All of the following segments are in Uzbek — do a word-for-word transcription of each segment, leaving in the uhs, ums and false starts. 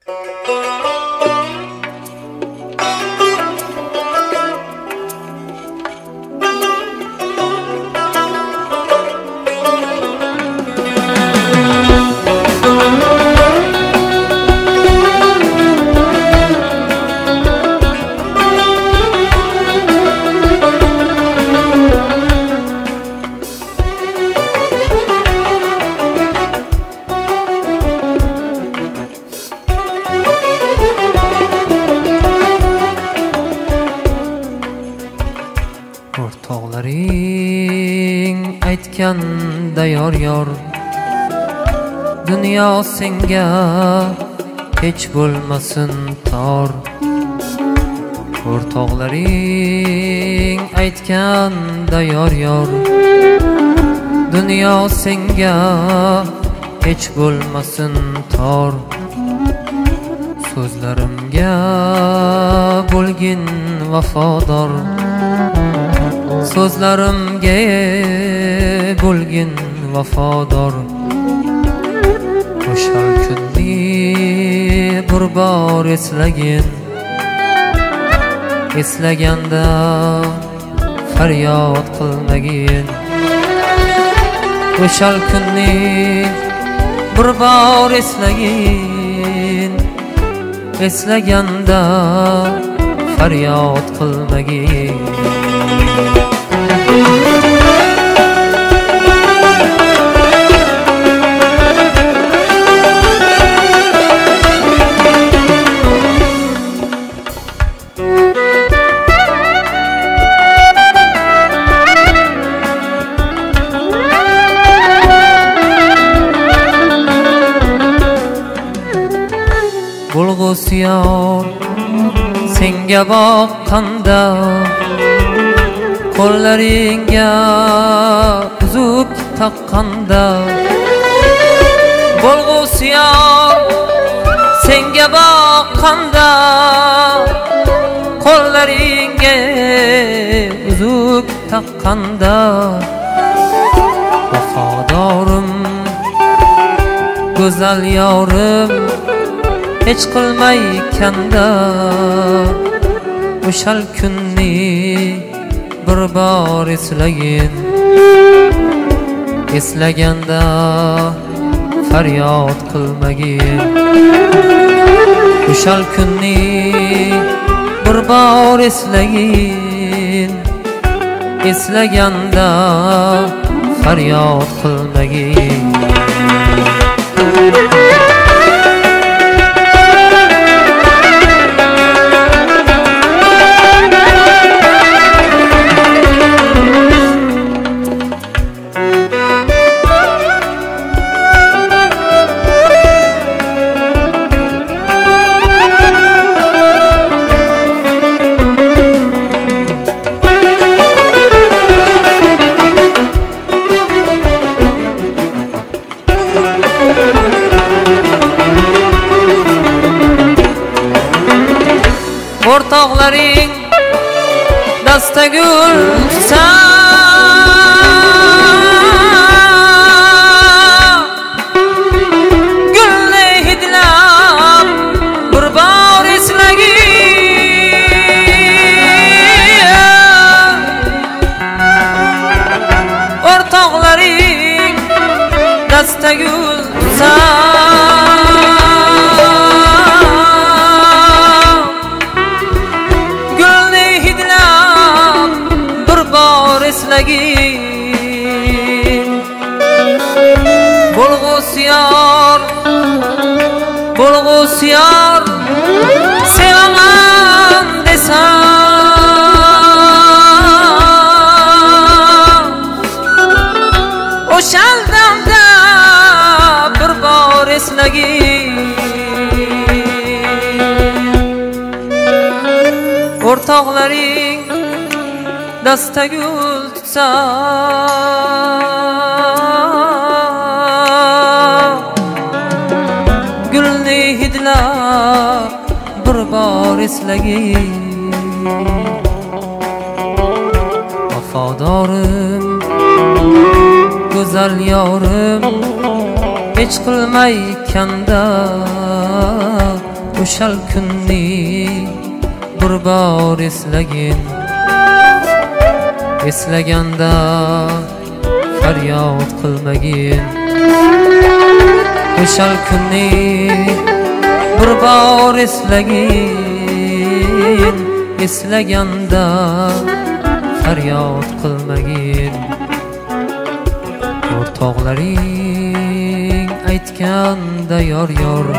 O'rtoqlaring aytganda yor yor, dunyo senga hech bo'lmasin tor. O'rtoqlaring aytganda yor yor, dunyo senga hech bo'lmasin tor. So'zlarimga bo'lgin vafodor, so'zlarimga bo'lgin vafodor. O'shal kunni bir bor eslagin, eslaganda faryod qilmagin. O'shal kunni bir bor eslagin, eslaganda faryod qilmagin. Bulg'usyor senga boqqanda, qo'llaringga uzuk taqqanda. Bulg'usyor senga boqqanda, qo'llaringga uzuk taqqanda. Vafodorim go'zal yorim hech qilmaykanda. O'shal kunni bir bor eslagin, eslaganda faryod qilmagin. O'shal kunni bir bor eslagin, eslaganda faryod qilmagin. O'rtoqlaring dastagul tutsa, gulni hidlab bir bor eslagin. O'rtoqlaring dastagul tutsa, Bulg'usyor, bulg'usyor sevaman desam, o'shal damda bir bor eslagin. O'rtoqlaring dastagul tutsa, gulni hidlab bir bor eslagin. Vafodorim go'zal yorim hech qilmaykanda. o'shal kunni bir bor eslagin. Eslaganda faryod qilmagin. O'shal kunni bir bor eslagin. Eslaganda faryod qilmagin. O'rtoqlaring aytganda yor yor,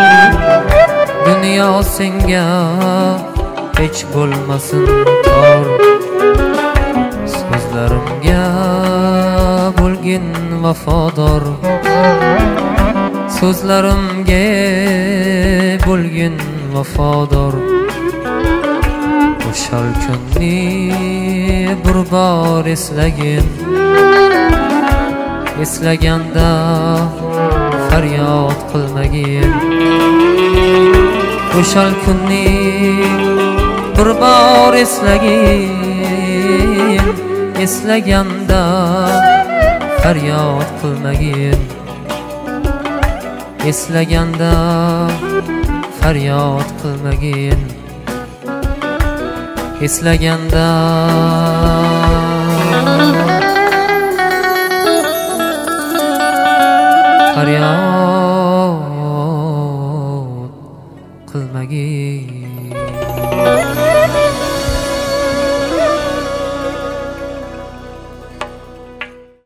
dunyo senga hech bo'lmasin tor. So'zlarimga bo'lgin vafodor, so'zlarimga bo'lgin vafodor. O'shal kunni bir bor eslagin. Eslaganda faryod qilmagin. O'shal kunni bir bor eslagin. Eslaganda faryod qilmagin. Eslaganda faryod qilmagin. Eslaganda faryod qilmagin.